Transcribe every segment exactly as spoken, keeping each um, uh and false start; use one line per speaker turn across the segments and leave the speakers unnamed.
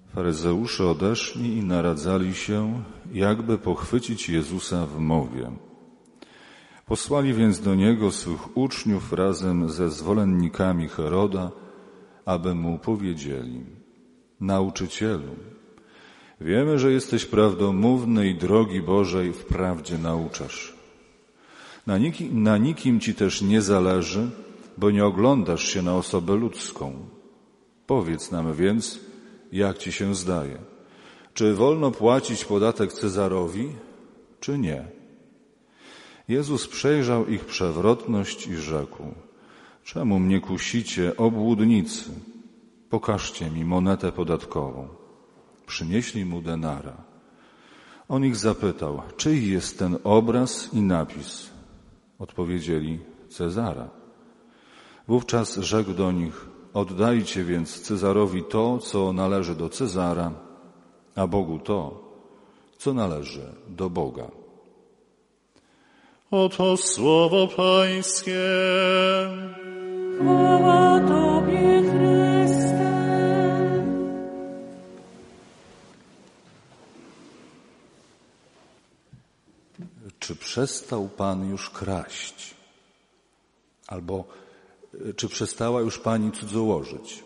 Faryzeusze odeszli i naradzali się, jakby pochwycić Jezusa w mowie. Posłali więc do Niego swych uczniów razem ze zwolennikami Heroda, aby Mu powiedzieli: Nauczycielu, wiemy, że jesteś prawdomówny i drogi Bożej wprawdzie nauczasz. Na nikim, na nikim Ci też nie zależy, bo nie oglądasz się na osobę ludzką. Powiedz nam więc, jak Ci się zdaje, czy wolno płacić podatek Cezarowi, czy nie? Jezus przejrzał ich przewrotność i rzekł: Czemu mnie kusicie, obłudnicy? Pokażcie mi monetę podatkową. Przynieśli mu denara. On ich zapytał: czyj jest ten obraz i napis? Odpowiedzieli: Cezara. Wówczas rzekł do nich: oddajcie więc Cezarowi to, co należy do Cezara, a Bogu to, co należy do Boga.
Oto słowo Pańskie.
Chwała Tobie, Chryste.
Czy przestał Pan już kraść? Albo czy przestała już Pani cudzołożyć?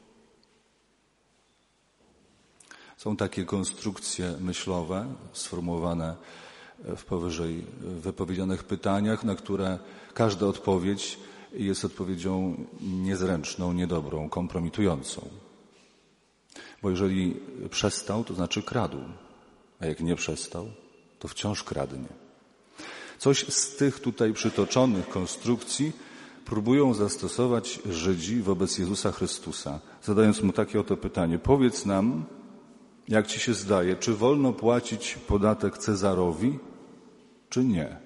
Są takie konstrukcje myślowe sformułowane w powyżej wypowiedzianych pytaniach, na które każda odpowiedź jest odpowiedzią niezręczną, niedobrą, kompromitującą. Bo jeżeli przestał, to znaczy kradł, a jak nie przestał, to wciąż kradnie. Coś z tych tutaj przytoczonych konstrukcji próbują zastosować Żydzi wobec Jezusa Chrystusa, zadając Mu takie oto pytanie: powiedz nam, jak Ci się zdaje, czy wolno płacić podatek Cezarowi, czy nie?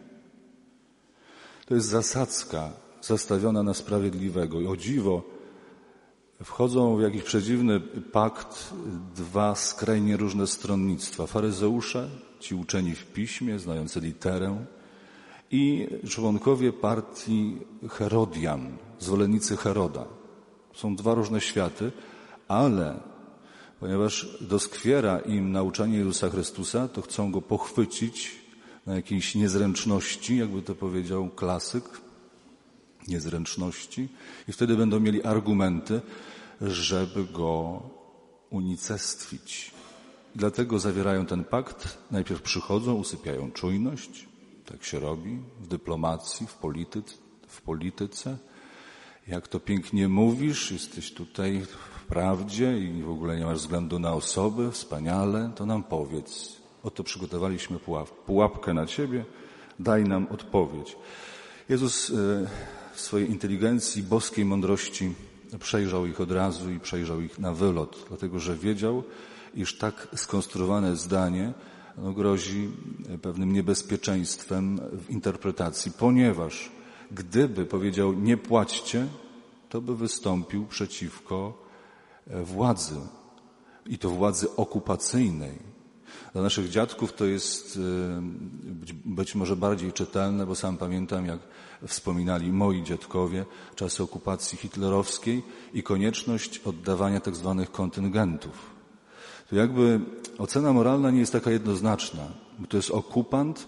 To jest zasadzka zastawiona na sprawiedliwego. I o dziwo wchodzą w jakiś przedziwny pakt dwa skrajnie różne stronnictwa. Faryzeusze, ci uczeni w piśmie, znający literę, i członkowie partii Herodian, zwolennicy Heroda. Są dwa różne światy, ale ponieważ doskwiera im nauczanie Jezusa Chrystusa, to chcą Go pochwycić na jakiejś niezręczności, jakby to powiedział klasyk, niezręczności, i wtedy będą mieli argumenty, żeby Go unicestwić. Dlatego zawierają ten pakt. Najpierw przychodzą, usypiają czujność. Tak się robi w dyplomacji, w polityce, w polityce. Jak to pięknie mówisz, jesteś tutaj w prawdzie i w ogóle nie masz względu na osobę, wspaniale, to nam powiedz. Oto przygotowaliśmy pułapkę na Ciebie, daj nam odpowiedź. Jezus w swojej inteligencji, boskiej mądrości przejrzał ich od razu i przejrzał ich na wylot, dlatego że wiedział, iż tak skonstruowane zdanie no, grozi pewnym niebezpieczeństwem w interpretacji, ponieważ gdyby powiedział nie płaćcie, to by wystąpił przeciwko władzy i to władzy okupacyjnej. Dla naszych dziadków to jest być, być może bardziej czytelne, bo sam pamiętam, jak wspominali moi dziadkowie czasy okupacji hitlerowskiej i konieczność oddawania tak zwanych kontyngentów. To jakby ocena moralna nie jest taka jednoznaczna, bo to jest okupant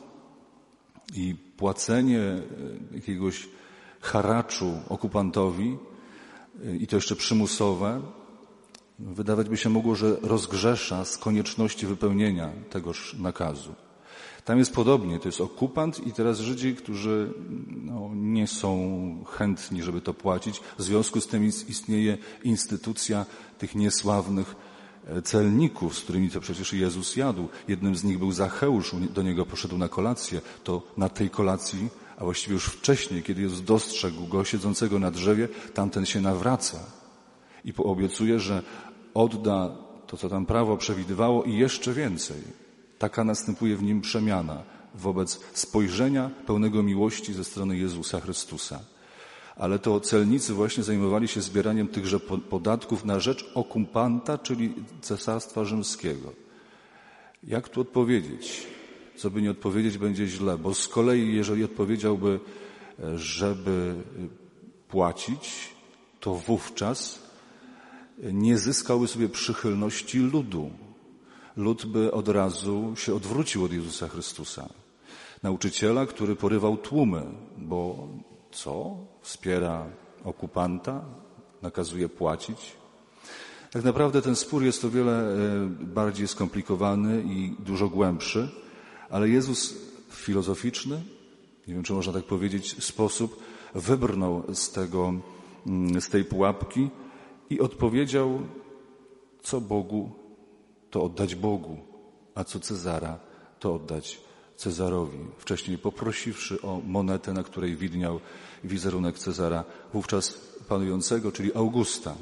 i płacenie jakiegoś haraczu okupantowi i to jeszcze przymusowe, wydawać by się mogło, że rozgrzesza z konieczności wypełnienia tegoż nakazu. Tam jest podobnie, to jest okupant i teraz Żydzi, którzy no, nie są chętni, żeby to płacić. W związku z tym istnieje instytucja tych niesławnych celników, z którymi to przecież Jezus jadł. Jednym z nich był Zacheusz, do niego poszedł na kolację. To na tej kolacji, a właściwie już wcześniej, kiedy Jezus dostrzegł go siedzącego na drzewie, tamten się nawraca i poobiecuje, że odda to, co tam prawo przewidywało i jeszcze więcej. Taka następuje w nim przemiana wobec spojrzenia pełnego miłości ze strony Jezusa Chrystusa. Ale to celnicy właśnie zajmowali się zbieraniem tychże podatków na rzecz okupanta, czyli Cesarstwa Rzymskiego. Jak tu odpowiedzieć? Co by nie odpowiedzieć, będzie źle, bo z kolei jeżeli odpowiedziałby, żeby płacić, to wówczas nie zyskałby sobie przychylności ludu. Lud by od razu się odwrócił od Jezusa Chrystusa. Nauczyciela, który porywał tłumy, bo co? Wspiera okupanta, nakazuje płacić. Tak naprawdę ten spór jest o wiele bardziej skomplikowany i dużo głębszy, ale Jezus w filozoficzny, nie wiem, czy można tak powiedzieć, sposób wybrnął z tego, z tej pułapki i odpowiedział, co Bogu, to oddać Bogu, a co Cezara, to oddać Cezarowi. Wcześniej poprosiwszy o monetę, na której widniał wizerunek Cezara, wówczas panującego, czyli Augusta.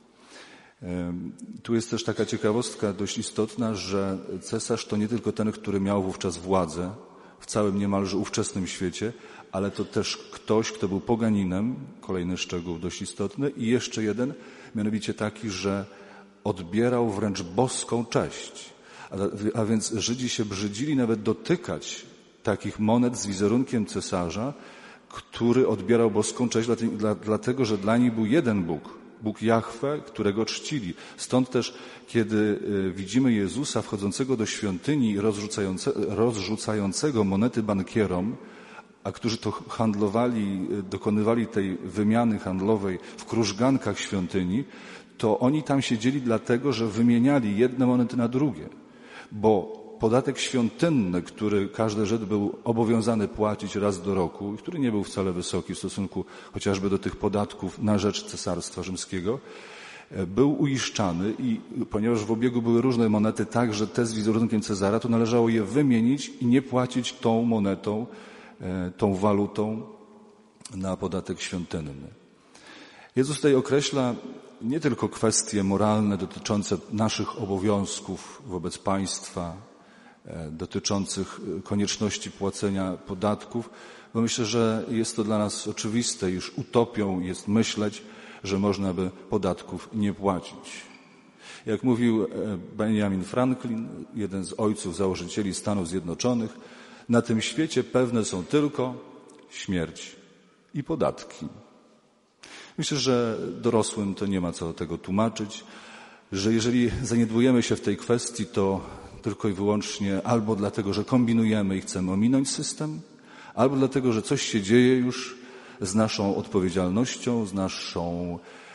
Tu jest też taka ciekawostka dość istotna, że cesarz to nie tylko ten, który miał wówczas władzę w całym niemalże ówczesnym świecie, ale to też ktoś, kto był poganinem, kolejny szczegół dość istotny, i jeszcze jeden, mianowicie taki, że odbierał wręcz boską cześć. A, a więc Żydzi się brzydzili nawet dotykać takich monet z wizerunkiem cesarza, który odbierał boską cześć, dlatego, że dla nich był jeden Bóg, Bóg Jahwe, którego czcili. Stąd też, kiedy widzimy Jezusa wchodzącego do świątyni i rozrzucające, rozrzucającego monety bankierom, a którzy to handlowali, dokonywali tej wymiany handlowej w krużgankach świątyni, to oni tam siedzieli dlatego, że wymieniali jedne monety na drugie. Bo podatek świątynny, który każdy Żyd był obowiązany płacić raz do roku i który nie był wcale wysoki w stosunku chociażby do tych podatków na rzecz Cesarstwa Rzymskiego, był uiszczany i ponieważ w obiegu były różne monety, także te z wizerunkiem Cezara, to należało je wymienić i nie płacić tą monetą, tą walutą na podatek świątynny. Jezus tutaj określa nie tylko kwestie moralne dotyczące naszych obowiązków wobec państwa, dotyczących konieczności płacenia podatków, bo myślę, że jest to dla nas oczywiste, iż utopią jest myśleć, że można by podatków nie płacić. Jak mówił Benjamin Franklin, jeden z ojców założycieli Stanów Zjednoczonych, na tym świecie pewne są tylko śmierć i podatki. Myślę, że dorosłym to nie ma co tego tłumaczyć, że jeżeli zaniedbujemy się w tej kwestii, to tylko i wyłącznie albo dlatego, że kombinujemy i chcemy ominąć system, albo dlatego, że coś się dzieje już z naszą odpowiedzialnością, z naszą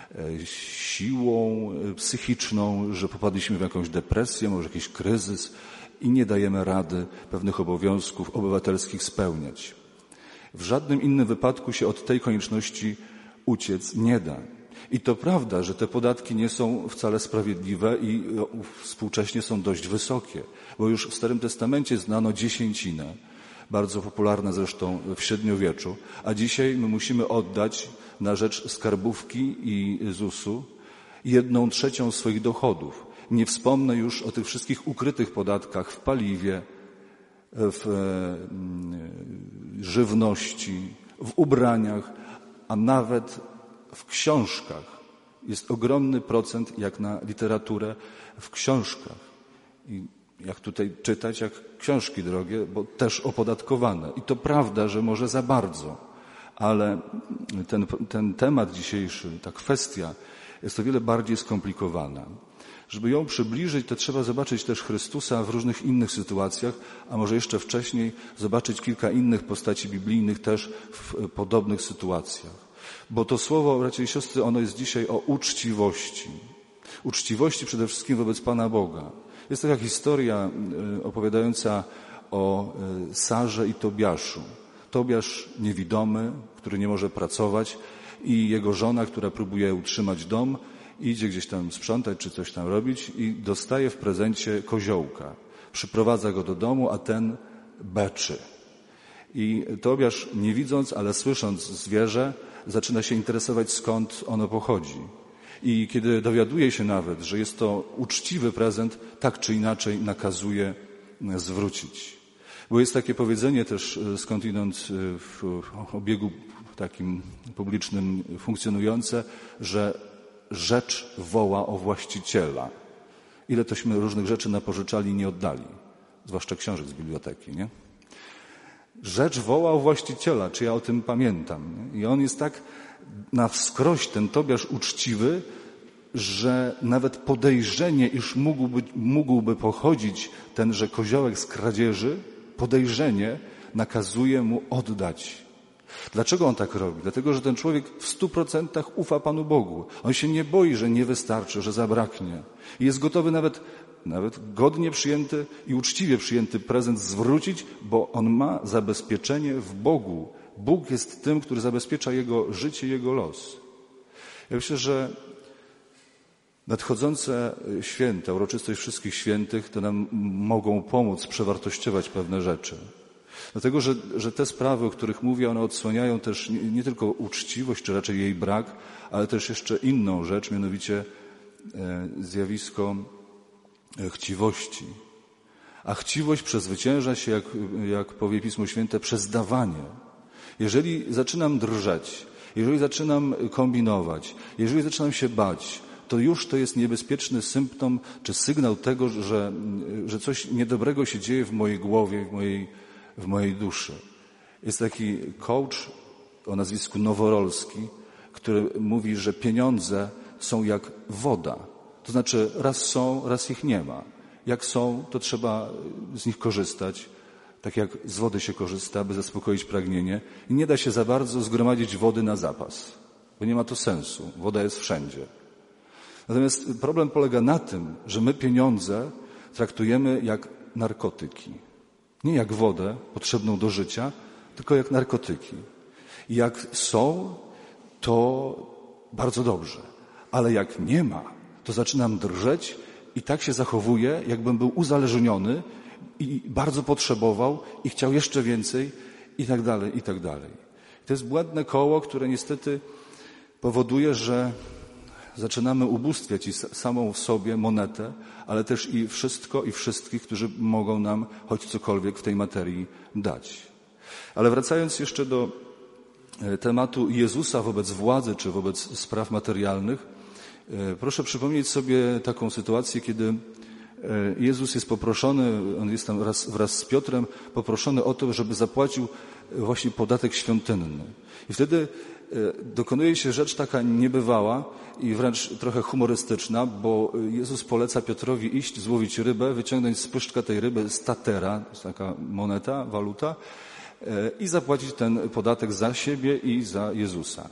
siłą psychiczną, że popadliśmy w jakąś depresję, może jakiś kryzys i nie dajemy rady pewnych obowiązków obywatelskich spełniać. W żadnym innym wypadku się od tej konieczności uciec nie da. I to prawda, że te podatki nie są wcale sprawiedliwe i współcześnie są dość wysokie, bo już w Starym Testamencie znano dziesięcinę, bardzo popularne zresztą w średniowieczu, a dzisiaj my musimy oddać na rzecz skarbówki i zusu jedną trzecią swoich dochodów. Nie wspomnę już o tych wszystkich ukrytych podatkach w paliwie, w żywności, w ubraniach, a nawet w książkach. Jest ogromny procent, jak na literaturę, w książkach. I jak tutaj czytać, jak książki drogie, bo też opodatkowane. I to prawda, że może za bardzo, ale ten, ten temat dzisiejszy, ta kwestia jest o wiele bardziej skomplikowana. Żeby ją przybliżyć, to trzeba zobaczyć też Chrystusa w różnych innych sytuacjach, a może jeszcze wcześniej zobaczyć kilka innych postaci biblijnych też w podobnych sytuacjach. Bo to słowo, bracia i siostry, ono jest dzisiaj o uczciwości. Uczciwości przede wszystkim wobec Pana Boga. Jest taka historia opowiadająca o Sarze i Tobiaszu. Tobiasz niewidomy, który nie może pracować i jego żona, która próbuje utrzymać dom, idzie gdzieś tam sprzątać czy coś tam robić i dostaje w prezencie koziołka. Przyprowadza go do domu, a ten beczy. I Tobiasz, nie widząc, ale słysząc zwierzę, zaczyna się interesować, skąd ono pochodzi. I kiedy dowiaduje się nawet, że jest to uczciwy prezent, tak czy inaczej nakazuje zwrócić. Bo jest takie powiedzenie też skądinąd w obiegu takim publicznym funkcjonujące, że rzecz woła o właściciela. Ile tośmy różnych rzeczy napożyczali i nie oddali, zwłaszcza książek z biblioteki, nie? Rzecz woła o właściciela, czy ja o tym pamiętam. Nie? I on jest tak na wskroś, ten Tobiasz uczciwy, że nawet podejrzenie, iż mógłby, mógłby pochodzić tenże koziołek z kradzieży, podejrzenie nakazuje mu oddać. Dlaczego on tak robi? Dlatego, że ten człowiek w stu procentach ufa Panu Bogu. On się nie boi, że nie wystarczy, że zabraknie. I jest gotowy nawet, nawet godnie przyjęty i uczciwie przyjęty prezent zwrócić, bo on ma zabezpieczenie w Bogu. Bóg jest tym, który zabezpiecza jego życie, jego los. Ja myślę, że nadchodzące święta, uroczystość wszystkich świętych, to nam mogą pomóc przewartościować pewne rzeczy. Dlatego, że, że te sprawy, o których mówię, one odsłaniają też nie, nie tylko uczciwość, czy raczej jej brak, ale też jeszcze inną rzecz, mianowicie e, zjawisko e, chciwości. A chciwość przezwycięża się, jak, jak powie Pismo Święte, przez dawanie. Jeżeli zaczynam drżeć, jeżeli zaczynam kombinować, jeżeli zaczynam się bać, to już to jest niebezpieczny symptom, czy sygnał tego, że, że coś niedobrego się dzieje w mojej głowie, w mojej w mojej duszy. Jest taki coach o nazwisku Noworolski, który mówi, że pieniądze są jak woda. To znaczy raz są, raz ich nie ma. Jak są, to trzeba z nich korzystać, tak jak z wody się korzysta, by zaspokoić pragnienie. I nie da się za bardzo zgromadzić wody na zapas, bo nie ma to sensu. Woda jest wszędzie. Natomiast problem polega na tym, że my pieniądze traktujemy jak narkotyki. Nie jak wodę potrzebną do życia, tylko jak narkotyki. I jak są, to bardzo dobrze. Ale jak nie ma, to zaczynam drżeć i tak się zachowuję, jakbym był uzależniony i bardzo potrzebował i chciał jeszcze więcej i tak dalej, i tak dalej. To jest błędne koło, które niestety powoduje, że zaczynamy ubóstwiać i samą w sobie monetę, ale też i wszystko i wszystkich, którzy mogą nam choć cokolwiek w tej materii dać. Ale wracając jeszcze do tematu Jezusa wobec władzy czy wobec spraw materialnych, proszę przypomnieć sobie taką sytuację, kiedy Jezus jest poproszony, on jest tam wraz, wraz z Piotrem, poproszony o to, żeby zapłacił właśnie podatek świątynny. I wtedy dokonuje się rzecz taka niebywała i wręcz trochę humorystyczna, bo Jezus poleca Piotrowi iść, złowić rybę, wyciągnąć z pyszczka tej ryby statera, to jest taka moneta, waluta, i zapłacić ten podatek za siebie i za Jezusa.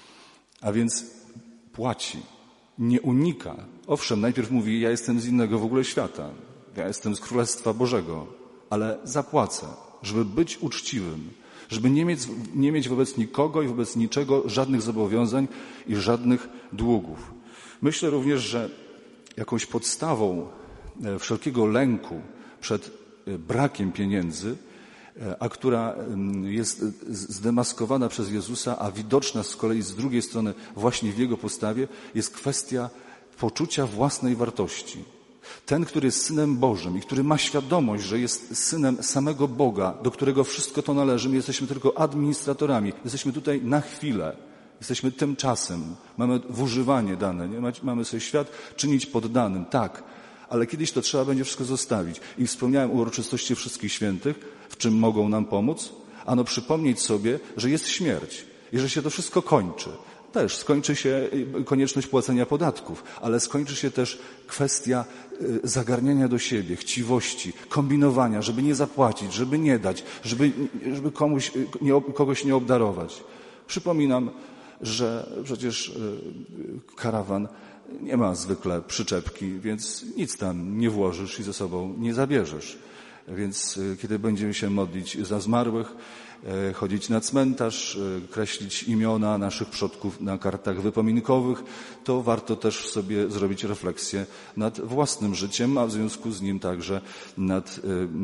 A więc płaci, nie unika. Owszem, najpierw mówi, ja jestem z innego w ogóle świata, ja jestem z Królestwa Bożego, ale zapłacę, żeby być uczciwym, żeby nie mieć, nie mieć wobec nikogo i wobec niczego żadnych zobowiązań i żadnych długów. Myślę również, że jakąś podstawą wszelkiego lęku przed brakiem pieniędzy, a która jest zdemaskowana przez Jezusa, a widoczna z kolei z drugiej strony właśnie w Jego postawie, jest kwestia poczucia własnej wartości. Ten, który jest Synem Bożym i który ma świadomość, że jest Synem samego Boga, do którego wszystko to należy, my jesteśmy tylko administratorami, jesteśmy tutaj na chwilę, jesteśmy tymczasem, mamy w używanie dane, nie? Mamy sobie świat czynić poddanym, tak, ale kiedyś to trzeba będzie wszystko zostawić. I wspomniałem o uroczystości wszystkich świętych, w czym mogą nam pomóc, ano przypomnieć sobie, że jest śmierć i że się to wszystko kończy. Też skończy się konieczność płacenia podatków, ale skończy się też kwestia zagarniania do siebie, chciwości, kombinowania, żeby nie zapłacić, żeby nie dać, żeby, żeby komuś, nie, kogoś nie obdarować. Przypominam, że przecież karawan nie ma zwykle przyczepki, więc nic tam nie włożysz i ze sobą nie zabierzesz. Więc kiedy będziemy się modlić za zmarłych, chodzić na cmentarz, kreślić imiona naszych przodków na kartach wypominkowych, to warto też sobie zrobić refleksję nad własnym życiem, a w związku z nim także nad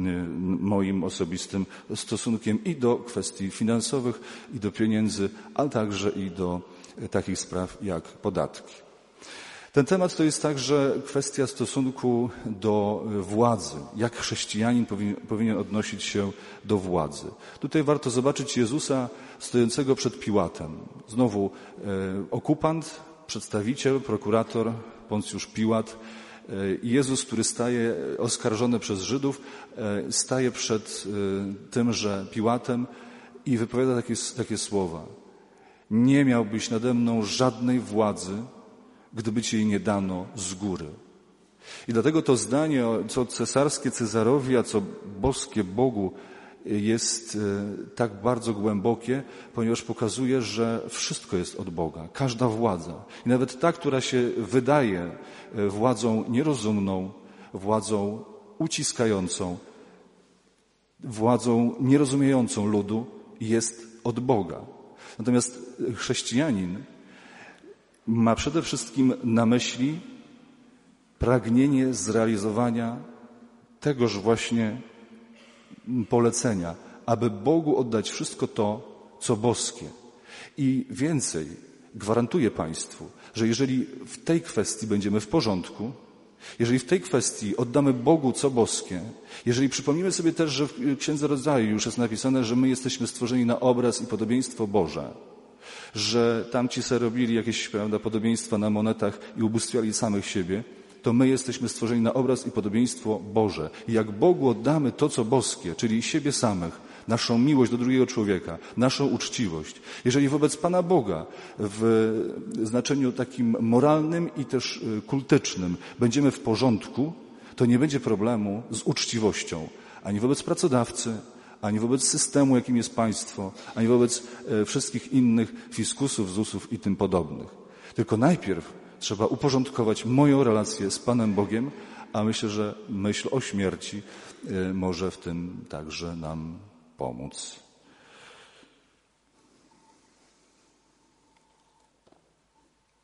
moim osobistym stosunkiem i do kwestii finansowych, i do pieniędzy, ale także i do takich spraw jak podatki. Ten temat to jest także kwestia stosunku do władzy. Jak chrześcijanin powinien, powinien odnosić się do władzy. Tutaj warto zobaczyć Jezusa stojącego przed Piłatem. Znowu e, okupant, przedstawiciel, prokurator, Poncjusz Piłat. E, Jezus, który staje oskarżony przez Żydów, e, staje przed e, tymże Piłatem i wypowiada takie, takie słowa. Nie miałbyś nade mną żadnej władzy, gdyby ci jej nie dano z góry. I dlatego to zdanie, co cesarskie Cezarowi, a co boskie Bogu, jest tak bardzo głębokie, ponieważ pokazuje, że wszystko jest od Boga, każda władza. I nawet ta, która się wydaje władzą nierozumną, władzą uciskającą, władzą nierozumiejącą ludu, jest od Boga. Natomiast chrześcijanin ma przede wszystkim na myśli pragnienie zrealizowania tegoż właśnie polecenia, aby Bogu oddać wszystko to, co boskie. I więcej, gwarantuję Państwu, że jeżeli w tej kwestii będziemy w porządku, jeżeli w tej kwestii oddamy Bogu co boskie, jeżeli przypomnimy sobie też, że w Księdze Rodzaju już jest napisane, że my jesteśmy stworzeni na obraz i podobieństwo Boże, że tamci se robili jakieś, prawda, podobieństwa na monetach i ubóstwiali samych siebie, to my jesteśmy stworzeni na obraz i podobieństwo Boże. I jak Bogu oddamy to, co boskie, czyli siebie samych, naszą miłość do drugiego człowieka, naszą uczciwość, jeżeli wobec Pana Boga w znaczeniu takim moralnym i też kultycznym będziemy w porządku, to nie będzie problemu z uczciwością ani wobec pracodawcy, ani wobec systemu, jakim jest państwo, ani wobec wszystkich innych fiskusów, zusów i tym podobnych. Tylko najpierw trzeba uporządkować moją relację z Panem Bogiem, a myślę, że myśl o śmierci może w tym także nam pomóc.